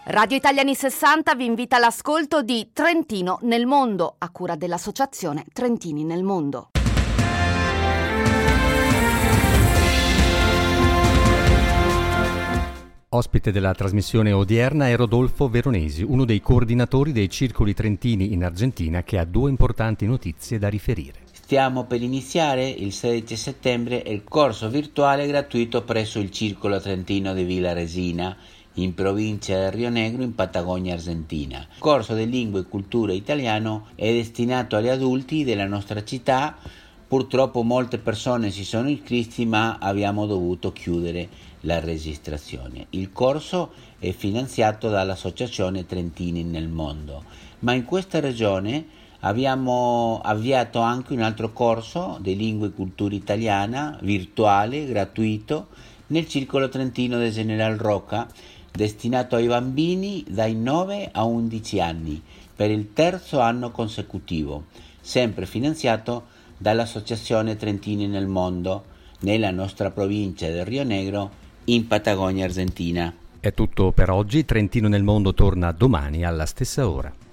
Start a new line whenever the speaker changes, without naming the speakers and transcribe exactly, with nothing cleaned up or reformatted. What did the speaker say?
Radio Italiani sessanta vi invita all'ascolto di Trentino nel mondo, a cura dell'associazione Trentini nel mondo.
Ospite della trasmissione odierna è Rodolfo Veronesi, uno dei coordinatori dei circoli trentini in Argentina, che ha due importanti notizie da riferire.
Stiamo per iniziare il sedici settembre il corso virtuale gratuito presso il Circolo Trentino di Villa Resina, in provincia del Rio Negro, in Patagonia, Argentina. Il corso di lingua e cultura italiano è destinato agli adulti della nostra città. Purtroppo molte persone si sono iscritti, ma abbiamo dovuto chiudere la registrazione. Il corso è finanziato dall'associazione Trentini nel mondo, ma in questa regione abbiamo avviato anche un altro corso di lingua e cultura italiana, virtuale, gratuito, nel Circolo Trentino di General Roca, destinato ai bambini dai nove a undici anni, per il terzo anno consecutivo, sempre finanziato dall'associazione Trentini nel mondo, nella nostra provincia del Rio Negro, in Patagonia, Argentina.
È tutto per oggi. Trentino nel mondo torna domani alla stessa ora.